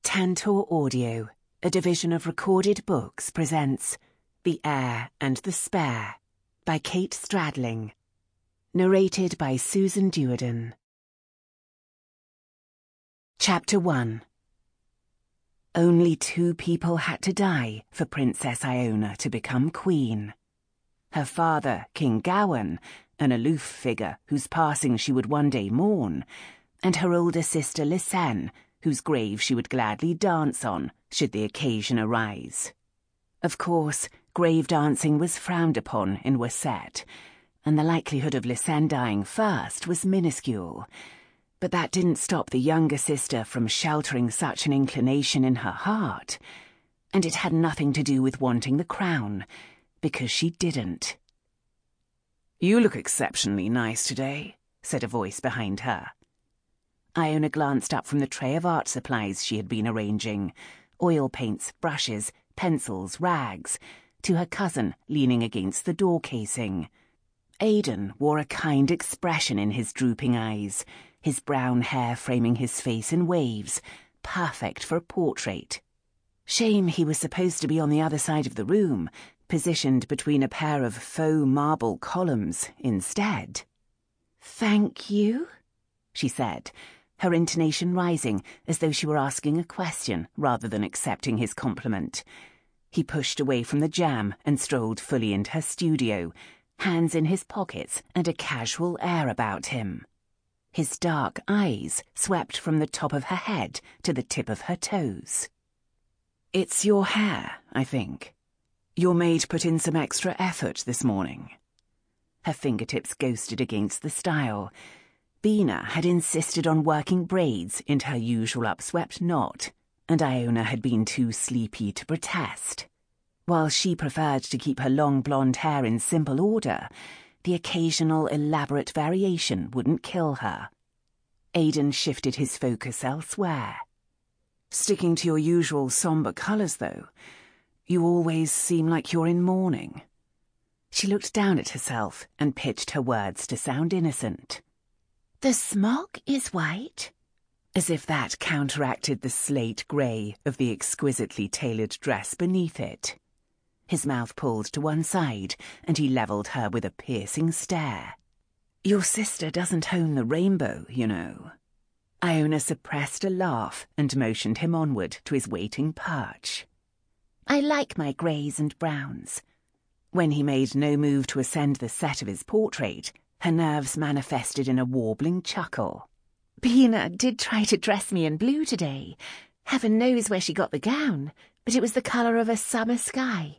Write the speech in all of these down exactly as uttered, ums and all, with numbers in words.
Tantor Audio, a division of Recorded Books, presents The Heir and the Spare by Kate Stradling. Narrated by Susan Duerden. Chapter one. Only two people had to die for Princess Iona to become queen. Her father, King Gawain, an aloof figure whose passing she would one day mourn, and her older sister Lysanne, whose grave she would gladly dance on, should the occasion arise. Of course, grave dancing was frowned upon in Wassett, and the likelihood of Lysanne dying first was minuscule. But that didn't stop the younger sister from sheltering such an inclination in her heart, and it had nothing to do with wanting the crown, because she didn't. "You look exceptionally nice today," said a voice behind her. Iona glanced up from the tray of art supplies she had been arranging, oil paints, brushes, pencils, rags, to her cousin leaning against the door casing. Aidan wore a kind expression in his drooping eyes, his brown hair framing his face in waves, perfect for a portrait. Shame he was supposed to be on the other side of the room, positioned between a pair of faux marble columns instead. "Thank you," she said, her intonation rising as though she were asking a question rather than accepting his compliment. He pushed away from the jam and strolled fully into her studio, hands in his pockets and a casual air about him. His dark eyes swept from the top of her head to the tip of her toes. "It's your hair, I think. Your maid put in some extra effort this morning." Her fingertips ghosted against the style. Bina had insisted on working braids into her usual upswept knot, and Iona had been too sleepy to protest. While she preferred to keep her long blonde hair in simple order, the occasional elaborate variation wouldn't kill her. Aidan shifted his focus elsewhere. "Sticking to your usual somber colours, though. You always seem like you're in mourning." She looked down at herself and pitched her words to sound innocent. "The smock is white," as if that counteracted the slate grey of the exquisitely tailored dress beneath it. His mouth pulled to one side, and he levelled her with a piercing stare. "Your sister doesn't own the rainbow, you know." Iona suppressed a laugh and motioned him onward to his waiting perch. "I like my greys and browns." When he made no move to ascend the set of his portrait, her nerves manifested in a warbling chuckle. "Bina did try to dress me in blue today. Heaven knows where she got the gown, but it was the colour of a summer sky."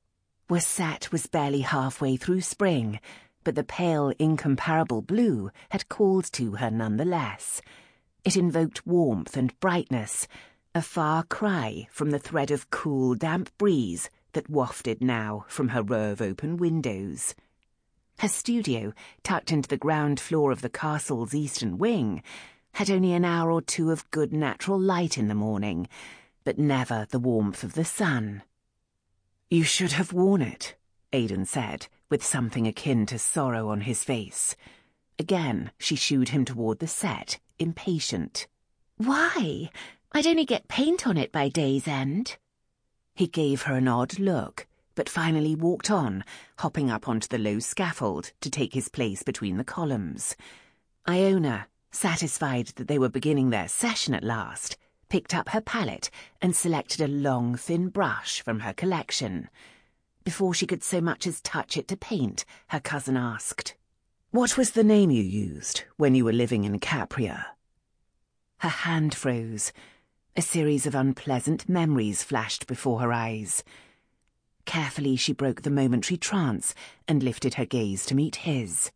Wassett was barely halfway through spring, but the pale, incomparable blue had called to her nonetheless. It invoked warmth and brightness, a far cry from the thread of cool, damp breeze that wafted now from her row of open windows. Her studio, tucked into the ground floor of the castle's eastern wing, had only an hour or two of good natural light in the morning, but never the warmth of the sun. "You should have worn it," Aidan said, with something akin to sorrow on his face. Again she shooed him toward the set, impatient. "Why? I'd only get paint on it by day's end." He gave her an odd look, but finally walked on, hopping up onto the low scaffold to take his place between the columns. Iona, satisfied that they were beginning their session at last, picked up her palette and selected a long, thin brush from her collection. Before she could so much as touch it to paint, her cousin asked, "What was the name you used when you were living in Capria?" Her hand froze. A series of unpleasant memories flashed before her eyes. Carefully she broke the momentary trance and lifted her gaze to meet his.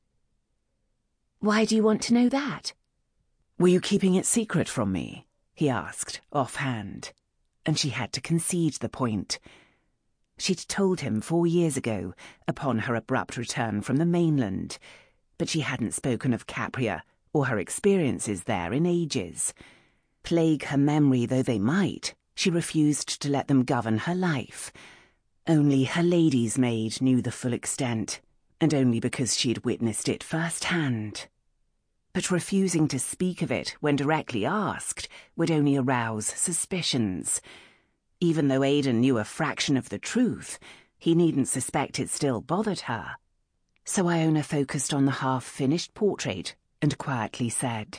"Why do you want to know that?" "Were you keeping it secret from me?" he asked, offhand, and she had to concede the point. She'd told him four years ago, upon her abrupt return from the mainland, but she hadn't spoken of Capria or her experiences there in ages. Plague her memory though they might, she refused to let them govern her life. Only her lady's maid knew the full extent, and only because she'd witnessed it firsthand. But refusing to speak of it when directly asked would only arouse suspicions. Even though Aidan knew a fraction of the truth, he needn't suspect it still bothered her. So Iona focused on the half-finished portrait and quietly said,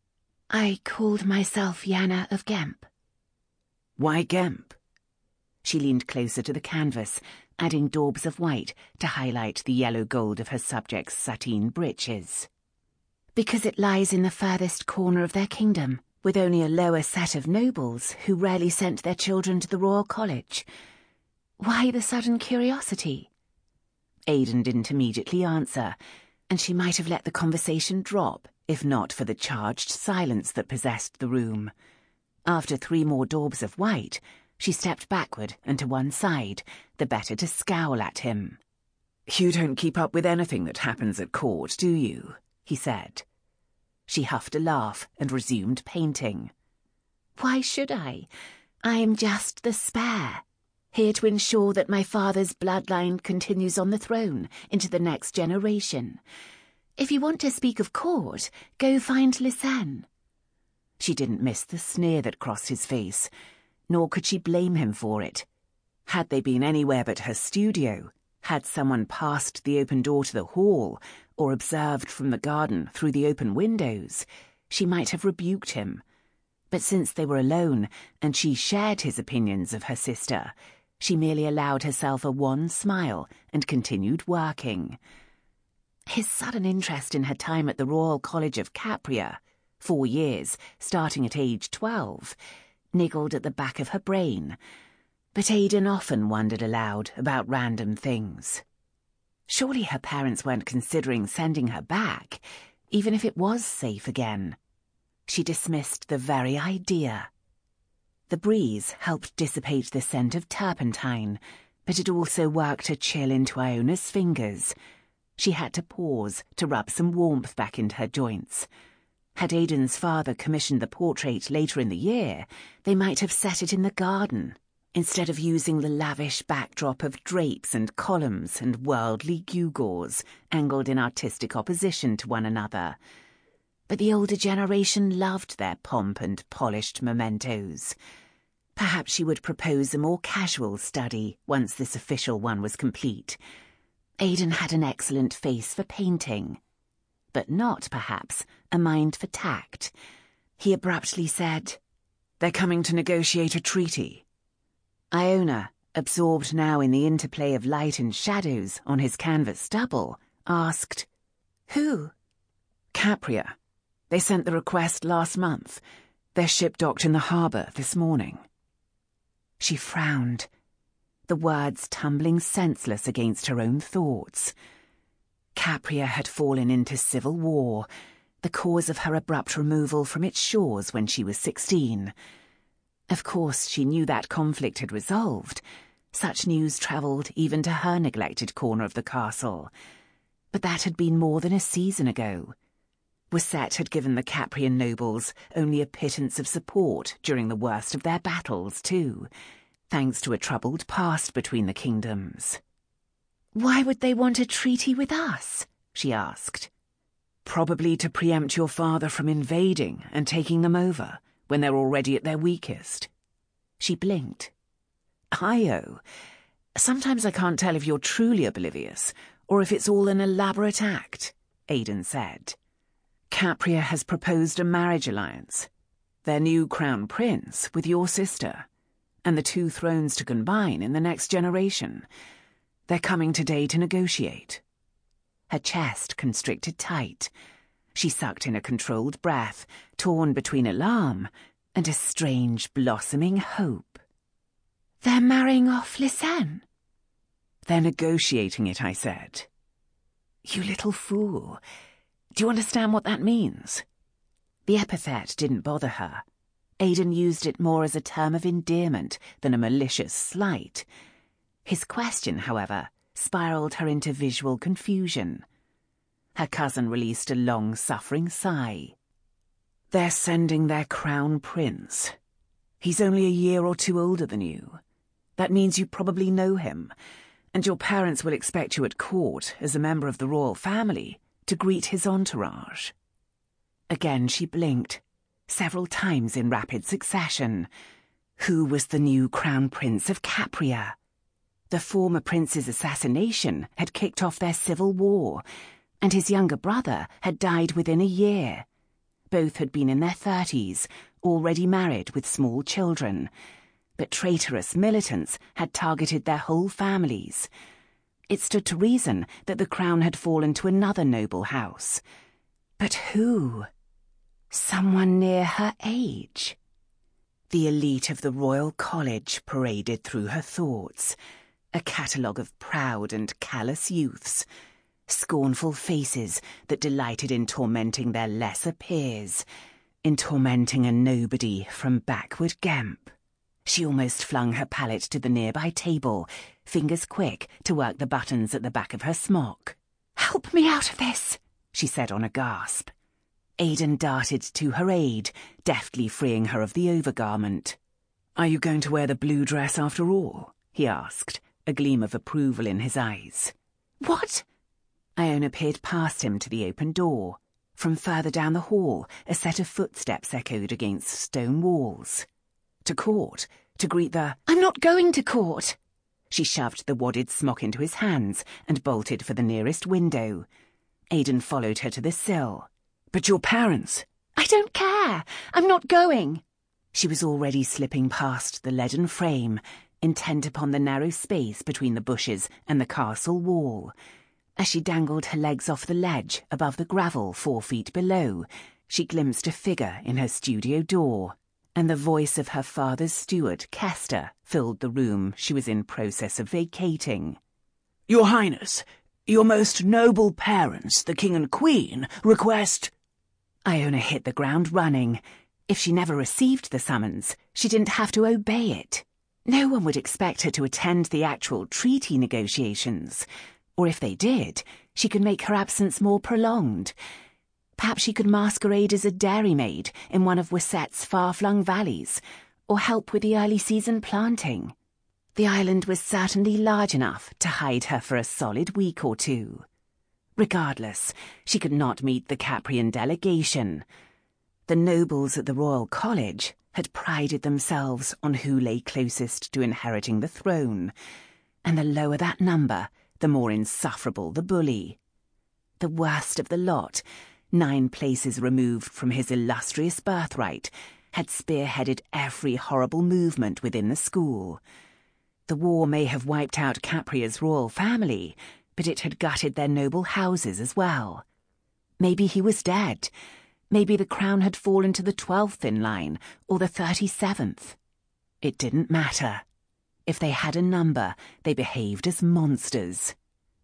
"I called myself Yana of Gemp." "Why Gemp?" She leaned closer to the canvas, adding daubs of white to highlight the yellow gold of her subject's sateen breeches. "Because it lies in the furthest corner of their kingdom, with only a lower set of nobles who rarely sent their children to the Royal College. Why the sudden curiosity?" Aidan didn't immediately answer, and she might have let the conversation drop if not for the charged silence that possessed the room. After three more daubs of white, she stepped backward and to one side, the better to scowl at him. "You don't keep up with anything that happens at court, do you?" he said. She huffed a laugh and resumed painting. "Why should I? I am just the spare, here to ensure that my father's bloodline continues on the throne into the next generation. If you want to speak of court, go find Lysanne." She didn't miss the sneer that crossed his face, nor could she blame him for it. Had they been anywhere but her studio, had someone passed the open door to the hall, or observed from the garden through the open windows, she might have rebuked him. But since they were alone, and she shared his opinions of her sister, she merely allowed herself a wan smile and continued working. His sudden interest in her time at the Royal College of Capria, four years, starting at age twelve, niggled at the back of her brain, but Aidan often wondered aloud about random things. Surely her parents weren't considering sending her back, even if it was safe again. She dismissed the very idea. The breeze helped dissipate the scent of turpentine, but it also worked a chill into Iona's fingers. She had to pause to rub some warmth back into her joints. Had Aidan's father commissioned the portrait later in the year, they might have set it in the garden, instead of using the lavish backdrop of drapes and columns and worldly gewgaws angled in artistic opposition to one another. But the older generation loved their pomp and polished mementos. Perhaps she would propose a more casual study once this official one was complete. Aidan had an excellent face for painting, but not, perhaps, a mind for tact. He abruptly said, "They're coming to negotiate a treaty." Iona, absorbed now in the interplay of light and shadows on his canvas double, asked, "Who?" "Capria. They sent the request last month. Their ship docked in the harbour this morning." She frowned, the words tumbling senseless against her own thoughts. Capria had fallen into civil war, the cause of her abrupt removal from its shores when she was sixteen. Of course, she knew that conflict had resolved. Such news travelled even to her neglected corner of the castle. But that had been more than a season ago. Wisette had given the Caprian nobles only a pittance of support during the worst of their battles, too, thanks to a troubled past between the kingdoms. "Why would they want a treaty with us?" she asked. "Probably to preempt your father from invading and taking them over when they're already at their weakest." She blinked. "Io, sometimes I can't tell if you're truly oblivious or if it's all an elaborate act," Aidan said. "Capria has proposed a marriage alliance, their new crown prince with your sister, and the two thrones to combine in the next generation. They're coming today to negotiate." Her chest constricted tight. She sucked in a controlled breath, torn between alarm and a strange blossoming hope. "They're marrying off Lysanne?" "They're negotiating it," I said. "You little fool. Do you understand what that means?" The epithet didn't bother her. Aidan used it more as a term of endearment than a malicious slight. His question, however, spiraled her into visual confusion. Her cousin released a long-suffering sigh. "They're sending their crown prince. He's only a year or two older than you. That means you probably know him, and your parents will expect you at court as a member of the royal family to greet his entourage." Again she blinked, several times in rapid succession. Who was the new Crown Prince of Capria? The former prince's assassination had kicked off their civil war, and his younger brother had died within a year. Both had been in their thirties, already married with small children, but traitorous militants had targeted their whole families. It stood to reason that the crown had fallen to another noble house. But who? Someone near her age. The elite of the Royal College paraded through her thoughts, a catalogue of proud and callous youths, scornful faces that delighted in tormenting their lesser peers, in tormenting a nobody from backward Gemp. She almost flung her palette to the nearby table, fingers quick to work the buttons at the back of her smock. "Help me out of this," she said on a gasp. Aidan darted to her aid, deftly freeing her of the overgarment. "Are you going to wear the blue dress after all?" he asked, a gleam of approval in his eyes. "What?" Iona peered past him to the open door. From further down the hall, a set of footsteps echoed against stone walls. To court, to greet the— "I'm not going to court!" She shoved the wadded smock into his hands and bolted for the nearest window. Aidan followed her to the sill. "But your parents—" "I don't care! I'm not going!" She was already slipping past the leaden frame, intent upon the narrow space between the bushes and the castle wall. As she dangled her legs off the ledge above the gravel four feet below, she glimpsed a figure in her studio door, and the voice of her father's steward, Kester, filled the room she was in process of vacating. "Your Highness, your most noble parents, the King and Queen, request—" Iona hit the ground running. If she never received the summons, she didn't have to obey it. No one would expect her to attend the actual treaty negotiations. Or if they did, she could make her absence more prolonged. Perhaps she could masquerade as a dairymaid in one of Wissette's far-flung valleys, or help with the early season planting. The island was certainly large enough to hide her for a solid week or two. Regardless, she could not meet the Caprian delegation. The nobles at the Royal College had prided themselves on who lay closest to inheriting the throne, and the lower that number, the more insufferable the bully. The worst of the lot, nine places removed from his illustrious birthright, had spearheaded every horrible movement within the school. The war may have wiped out Capria's royal family, but it had gutted their noble houses as well. Maybe he was dead. Maybe the crown had fallen to the twelfth in line, or the thirty-seventh. It didn't matter. If they had a number, they behaved as monsters.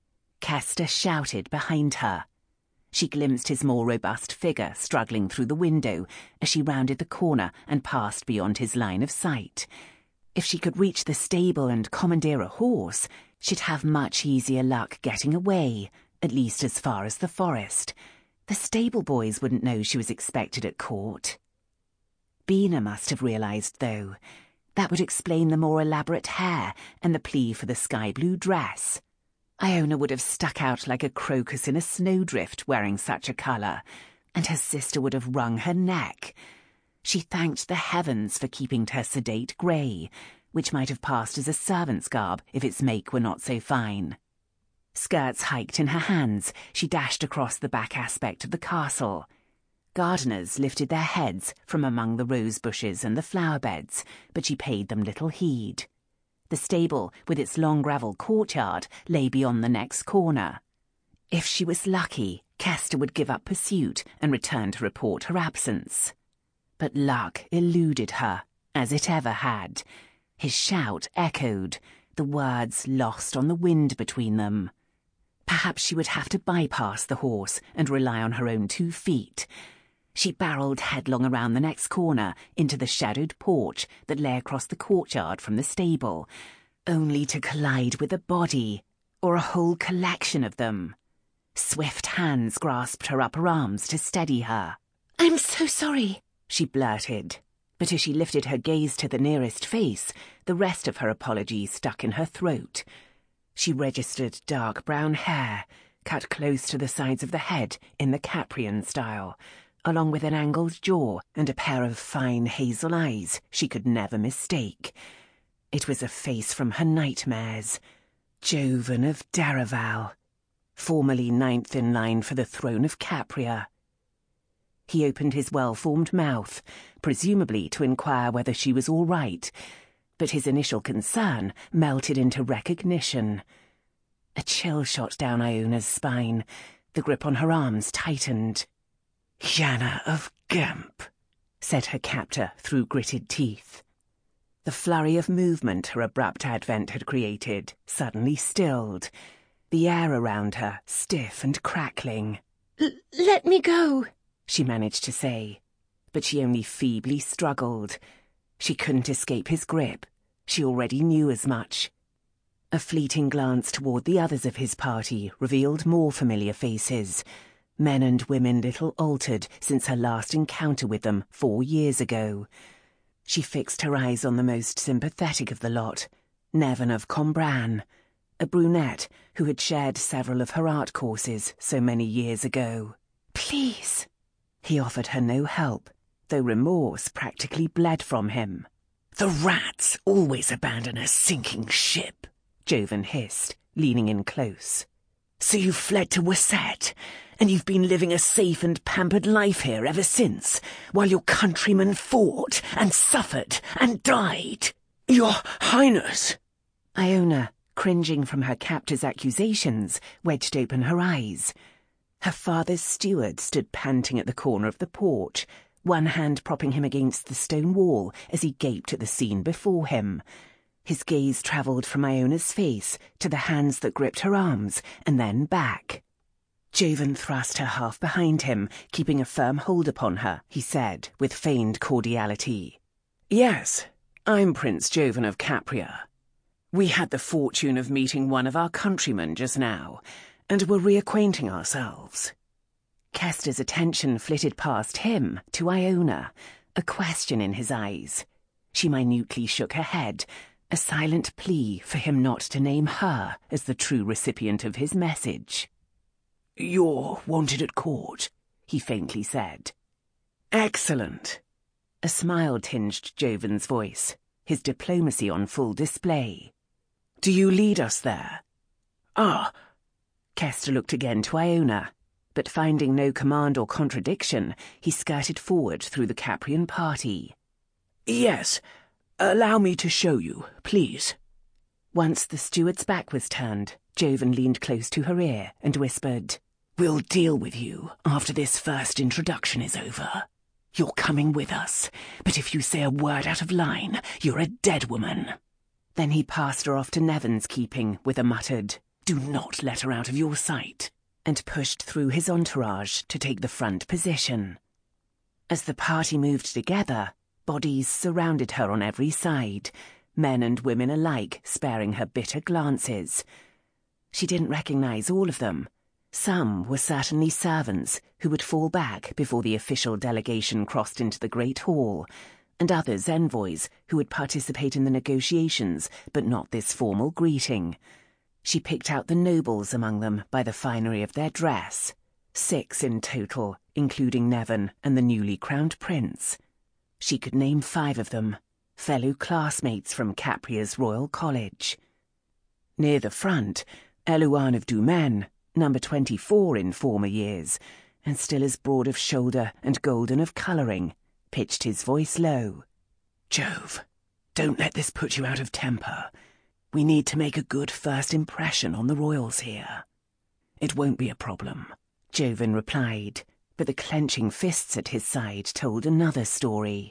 Kester shouted behind her. She glimpsed his more robust figure struggling through the window as she rounded the corner and passed beyond his line of sight. If she could reach the stable and commandeer a horse, she'd have much easier luck getting away, at least as far as the forest. The stable boys wouldn't know she was expected at court. Bina must have realised, though. That would explain the more elaborate hair and the plea for the sky-blue dress. Iona would have stuck out like a crocus in a snowdrift wearing such a colour, and her sister would have wrung her neck. She thanked the heavens for keeping to her sedate grey, which might have passed as a servant's garb if its make were not so fine. Skirts hiked in her hands, she dashed across the back aspect of the castle. Gardeners lifted their heads from among the rose bushes and the flower beds, but she paid them little heed. The stable, with its long gravel courtyard, lay beyond the next corner. If she was lucky, Kester would give up pursuit and return to report her absence. But luck eluded her, as it ever had. His shout echoed, the words lost on the wind between them. Perhaps she would have to bypass the horse and rely on her own two feet. She barreled headlong around the next corner into the shadowed porch that lay across the courtyard from the stable, only to collide with a body, or a whole collection of them. Swift hands grasped her upper arms to steady her. "I'm so sorry," she blurted. But as she lifted her gaze to the nearest face, the rest of her apology stuck in her throat. She registered dark brown hair, cut close to the sides of the head in the Caprian style, along with an angled jaw and a pair of fine hazel eyes she could never mistake. It was a face from her nightmares. Jovan of Daraval, formerly ninth in line for the throne of Capria. He opened his well-formed mouth, presumably to inquire whether she was all right, but his initial concern melted into recognition. A chill shot down Iona's spine. The grip on her arms tightened. "Yana of Gemp," said her captor through gritted teeth. The flurry of movement her abrupt advent had created suddenly stilled, the air around her stiff and crackling. L- let me go, she managed to say, but she only feebly struggled. She couldn't escape his grip. She already knew as much. A fleeting glance toward the others of his party revealed more familiar faces, men and women little altered since her last encounter with them four years ago. She fixed her eyes on the most sympathetic of the lot, Nevin of Combran, a brunette who had shared several of her art courses so many years ago. "Please." He offered her no help, though remorse practically bled from him. "The rats always abandon a sinking ship," Jovan hissed, leaning in close. "So you fled to Waset, and you've been living a safe and pampered life here ever since, while your countrymen fought and suffered and died." "Your Highness!" Iona, cringing from her captor's accusations, wedged open her eyes. Her father's steward stood panting at the corner of the porch, one hand propping him against the stone wall as he gaped at the scene before him. His gaze travelled from Iona's face to the hands that gripped her arms, and then back. Jovan thrust her half behind him, keeping a firm hold upon her, he said, with feigned cordiality. "Yes, I'm Prince Jovan of Capria. We had the fortune of meeting one of our countrymen just now, and were reacquainting ourselves." Kester's attention flitted past him to Iona, a question in his eyes. She minutely shook her head, a silent plea for him not to name her as the true recipient of his message. "You're wanted at court," he faintly said. "Excellent." A smile tinged Jovan's voice, his diplomacy on full display. "Do you lead us there?" "Ah." Kester looked again to Iona, but finding no command or contradiction, he skirted forward through the Caprian party. "Yes, allow me to show you, please." Once the steward's back was turned, Jovan leaned close to her ear and whispered, "We'll deal with you after this first introduction is over. You're coming with us, but if you say a word out of line, you're a dead woman." Then he passed her off to Nevin's keeping with a muttered, "Do not let her out of your sight," and pushed through his entourage to take the front position. As the party moved together, bodies surrounded her on every side, men and women alike sparing her bitter glances. She didn't recognize all of them. Some were certainly servants who would fall back before the official delegation crossed into the Great Hall, and others envoys who would participate in the negotiations but not this formal greeting. She picked out the nobles among them by the finery of their dress, six in total, including Nevin and the newly crowned prince. She could name five of them, fellow classmates from Capria's Royal College. Near the front, Elouan of Dumaine, number twenty-four in former years, and still as broad of shoulder and golden of colouring, pitched his voice low. "Jove, don't let this put you out of temper. We need to make a good first impression on the royals here." "It won't be a problem," Jovan replied, but the clenching fists at his side told another story.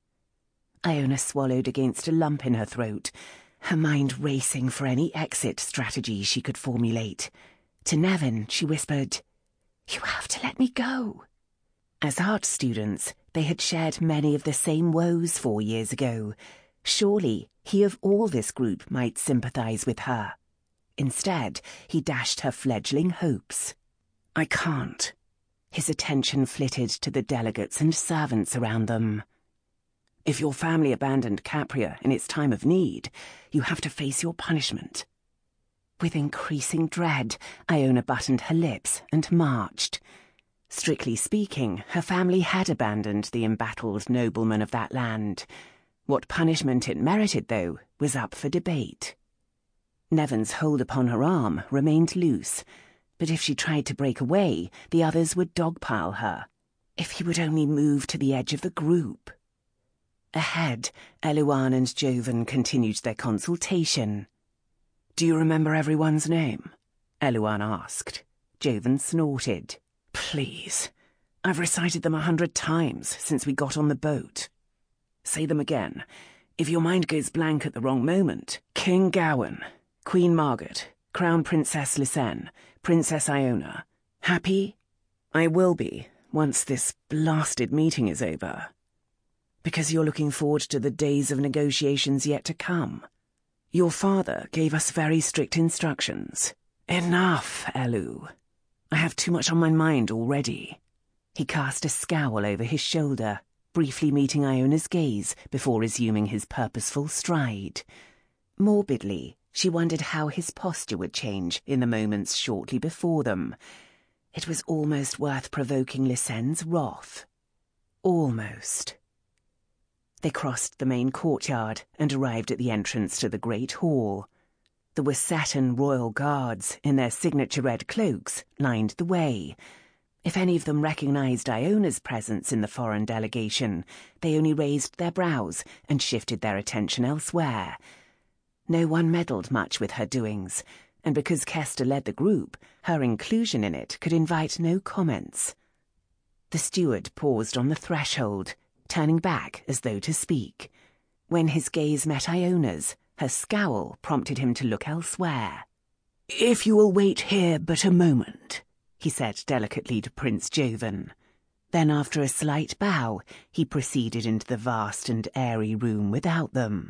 Iona swallowed against a lump in her throat, her mind racing for any exit strategy she could formulate. To Nevin, she whispered, "You have to let me go." As art students, they had shared many of the same woes four years ago. Surely he of all this group might sympathize with her. Instead, he dashed her fledgling hopes. "I can't." His attention flitted to the delegates and servants around them. "If your family abandoned Capria in its time of need, you have to face your punishment." With increasing dread, Iona buttoned her lips and marched. Strictly speaking, her family had abandoned the embattled noblemen of that land. What punishment it merited, though, was up for debate. Nevin's hold upon her arm remained loose, but if she tried to break away, the others would dogpile her. If he would only move to the edge of the group. Ahead, Eluan and Jovan continued their consultation. "Do you remember everyone's name?" Eluan asked. Jovan snorted. "Please. I've recited them a hundred times since we got on the boat." "Say them again. If your mind goes blank at the wrong moment. King Gawain, Queen Margaret, Crown Princess Lysenne, Princess Iona. Happy?" "I will be, once this blasted meeting is over." "Because you're looking forward to the days of negotiations yet to come. Your father gave us very strict instructions." "Enough, Elu. I have too much on my mind already." He cast a scowl over his shoulder, briefly meeting Iona's gaze before resuming his purposeful stride. Morbidly, she wondered how his posture would change in the moments shortly before them. It was almost worth provoking Lysenne's wrath. Almost. They crossed the main courtyard and arrived at the entrance to the great hall. The Wasetan royal guards, in their signature red cloaks, lined the way. If any of them recognized Iona's presence in the foreign delegation, they only raised their brows and shifted their attention elsewhere. No one meddled much with her doings, and because Kester led the group, her inclusion in it could invite no comments. The steward paused on the threshold, turning back as though to speak. When his gaze met Iona's, her scowl prompted him to look elsewhere. "If you will wait here but a moment," he said delicately to Prince Jovan. Then, after a slight bow, he proceeded into the vast and airy room without them.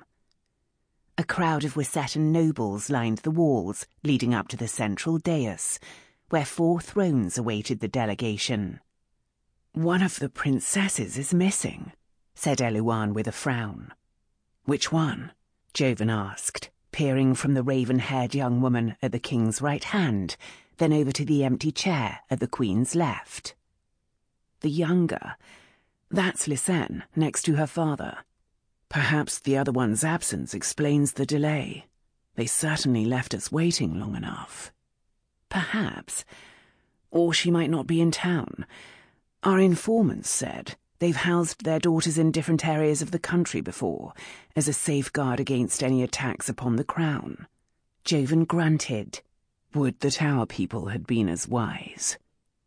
A crowd of Wasetan nobles lined the walls leading up to the central dais, where four thrones awaited the delegation. "One of the princesses is missing," said Eluan with a frown. "Which one?" Jovan asked, peering from the raven-haired young woman at the king's right hand, then over to the empty chair at the queen's left. "The younger. That's Lysenne, next to her father. Perhaps the other one's absence explains the delay. They certainly left us waiting long enough." "Perhaps. Or she might not be in town. Our informants said they've housed their daughters in different areas of the country before, as a safeguard against any attacks upon the crown." Jovan grunted. Would the Tower people had been as wise.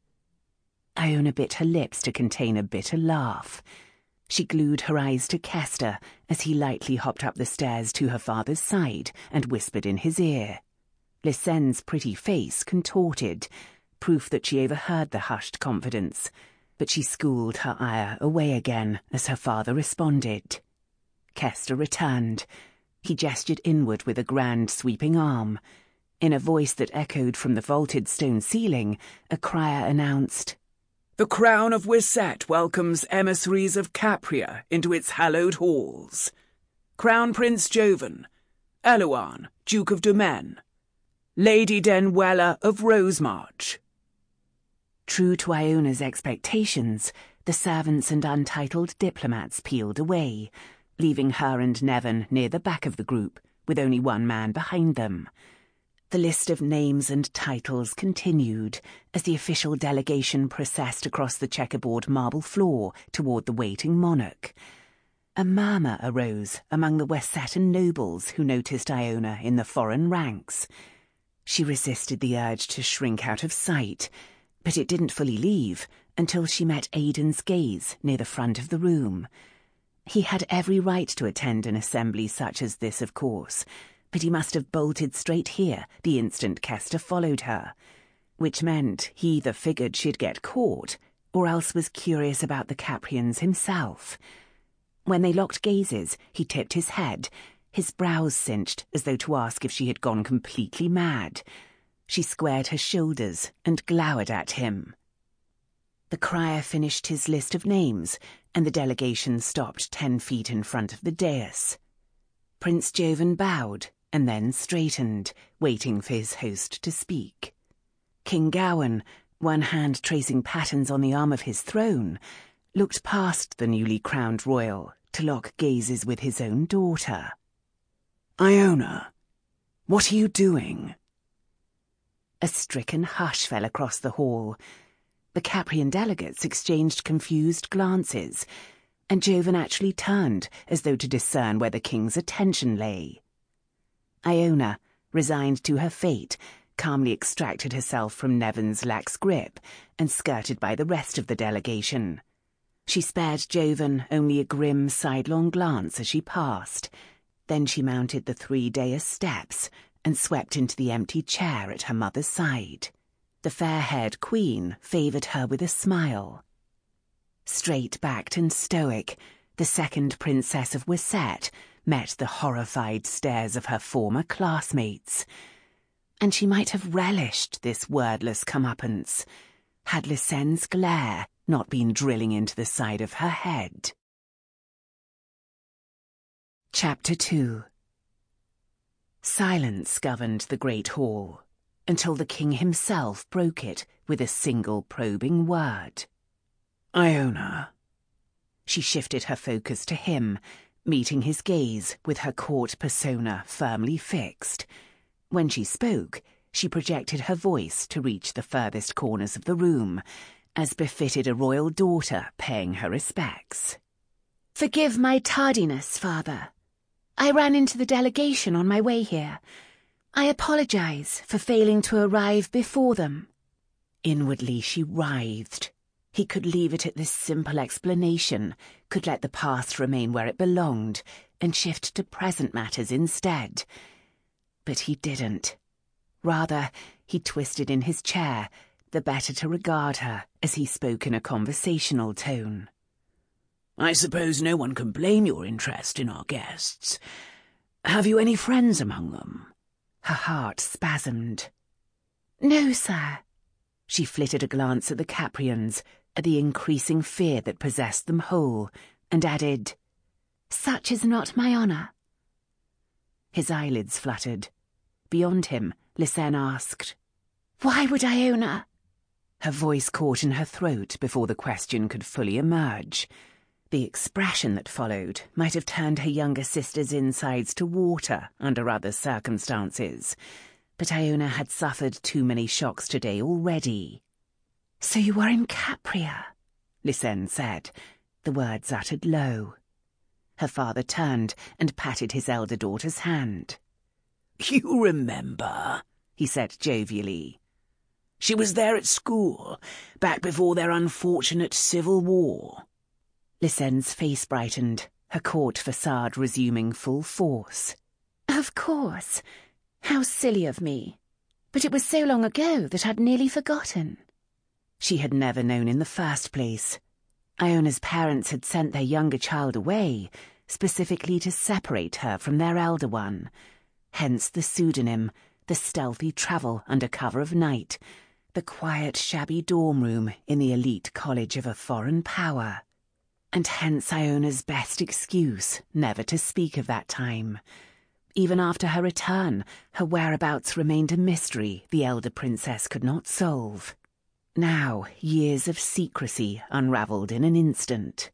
Iona bit her lips to contain a bitter laugh. She glued her eyes to Kester as he lightly hopped up the stairs to her father's side and whispered in his ear. Lysenne's pretty face contorted, proof that she overheard the hushed confidence, but she schooled her ire away again as her father responded. Kester returned. He gestured inward with a grand sweeping arm. In a voice that echoed from the vaulted stone ceiling, a crier announced, "The Crown of Wyset welcomes emissaries of Capria into its hallowed halls. Crown Prince Jovan, Eluan, Duke of Dumen, Lady Denwella of Rosemarch." True to Iona's expectations, the servants and untitled diplomats peeled away, leaving her and Nevin near the back of the group, with only one man behind them. The list of names and titles continued as the official delegation processed across the checkerboard marble floor toward the waiting monarch. A murmur arose among the Wasetan nobles who noticed Iona in the foreign ranks. She resisted the urge to shrink out of sight, but it didn't fully leave until she met Aidan's gaze near the front of the room. He had every right to attend an assembly such as this, of course, but he must have bolted straight here the instant Kester followed her, which meant he either figured she'd get caught or else was curious about the Caprians himself. When they locked gazes, he tipped his head, his brows cinched as though to ask if she had gone completely mad. She squared her shoulders and glowered at him. The crier finished his list of names, and the delegation stopped ten feet in front of the dais. Prince Jovan bowed and then straightened, waiting for his host to speak. King Gawain, one hand tracing patterns on the arm of his throne, looked past the newly crowned royal to lock gazes with his own daughter. Iona, what are you doing? A stricken hush fell across the hall. The Caprian delegates exchanged confused glances, and Jovan actually turned as though to discern where the king's attention lay. Iona, resigned to her fate, calmly extracted herself from Nevin's lax grip and skirted by the rest of the delegation. She spared Jovan only a grim sidelong glance as she passed. Then she mounted the three dais steps and swept into the empty chair at her mother's side. The fair-haired queen favoured her with a smile. Straight-backed and stoic, the second princess of Wisset met the horrified stares of her former classmates. And she might have relished this wordless comeuppance, had Lysenne's glare not been drilling into the side of her head. Chapter two. Silence governed the great hall, until the king himself broke it with a single probing word. Iona. She shifted her focus to him, meeting his gaze with her court persona firmly fixed. When she spoke, she projected her voice to reach the furthest corners of the room, as befitted a royal daughter paying her respects. Forgive my tardiness, father. I ran into the delegation on my way here. I apologize for failing to arrive before them. Inwardly she writhed. He could leave it at this simple explanation, could let the past remain where it belonged, and shift to present matters instead. But he didn't. Rather, he twisted in his chair, the better to regard her as he spoke in a conversational tone. I suppose no one can blame your interest in our guests. Have you any friends among them? Her heart spasmed. No, sir. She flitted a glance at the Caprians, at the increasing fear that possessed them whole, and added, Such is not my honour. His eyelids fluttered. Beyond him, Lysenne asked, Why would Iona? Her voice caught in her throat before the question could fully emerge. The expression that followed might have turned her younger sister's insides to water under other circumstances, but Iona had suffered too many shocks today already. So you are in Capria, Lysenne said, the words uttered low. Her father turned and patted his elder daughter's hand. You remember, he said jovially. She was there at school, back before their unfortunate civil war. Lysenne's face brightened, her court facade resuming full force. Of course. How silly of me. But it was so long ago that I'd nearly forgotten. She had never known in the first place. Iona's parents had sent their younger child away, specifically to separate her from their elder one. Hence the pseudonym, the stealthy travel under cover of night, the quiet, shabby dorm room in the elite college of a foreign power. And hence Iona's best excuse never to speak of that time. Even after her return, her whereabouts remained a mystery the elder princess could not solve. Now, years of secrecy unravelled in an instant.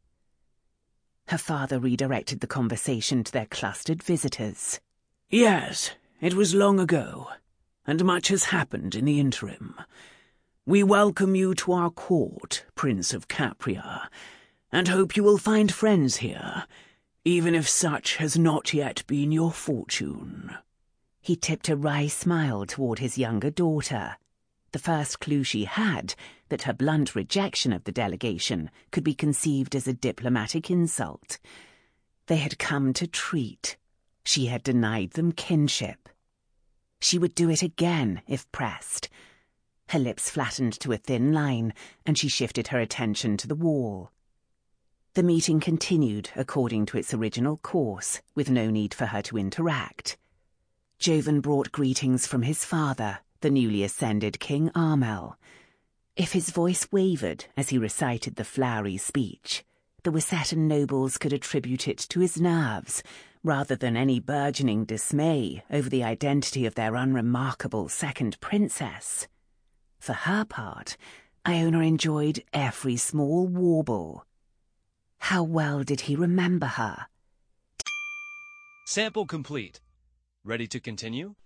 Her father redirected the conversation to their clustered visitors. Yes, it was long ago, and much has happened in the interim. We welcome you to our court, Prince of Capria, and hope you will find friends here, even if such has not yet been your fortune. He tipped a wry smile toward his younger daughter, the first clue she had that her blunt rejection of the delegation could be conceived as a diplomatic insult. They had come to treat. She had denied them kinship. She would do it again if pressed. Her lips flattened to a thin line, and she shifted her attention to the wall. The meeting continued according to its original course, with no need for her to interact. Jovan brought greetings from his father, the newly ascended King Armel. If his voice wavered as he recited the flowery speech, the Wissetan nobles could attribute it to his nerves, rather than any burgeoning dismay over the identity of their unremarkable second princess. For her part, Iona enjoyed every small warble. How well did he remember her? Sample complete. Ready to continue?